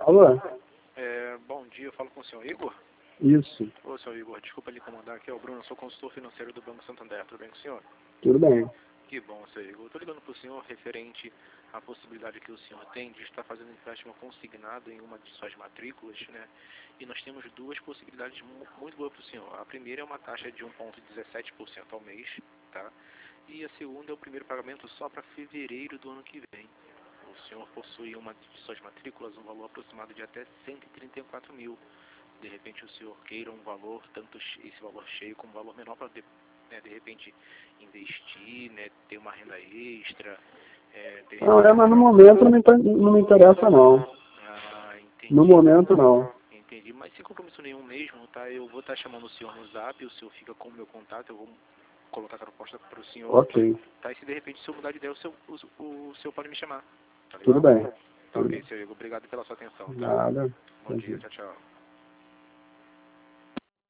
Alô? Bom dia, eu falo com o senhor Igor. Isso. Ô, senhor Igor, desculpa lhe incomodar aqui, é o Bruno, eu sou consultor financeiro do Banco Santander, tudo bem com o senhor? Tudo bem. Que bom, senhor Igor. Eu estou ligando para o senhor referente à possibilidade que o senhor tem de estar fazendo empréstimo consignado em uma de suas matrículas, né? E nós temos duas possibilidades muito boas para o senhor. A primeira é uma taxa de 1,17% ao mês, tá? E a segunda é o primeiro pagamento só para fevereiro do ano que vem. O senhor possui uma de suas matrículas um valor aproximado de até 134 mil. De repente o senhor queira um valor, tanto esse valor cheio como um valor menor para de repente investir, né, ter uma renda extra. Não, mas no momento não me interessa não. Entendi. No momento não. Entendi, mas sem compromisso nenhum mesmo, tá? Eu vou estar chamando o senhor no zap, o senhor fica com o meu contato, eu vou colocar a proposta para o senhor. Ok. Tá? E se de repente o senhor mudar de ideia, o senhor pode me chamar. Tá legal? Tudo bem. Tá ok, senhor Igor. Obrigado pela sua atenção, tá? Nada. Bom dia, tchau, tchau.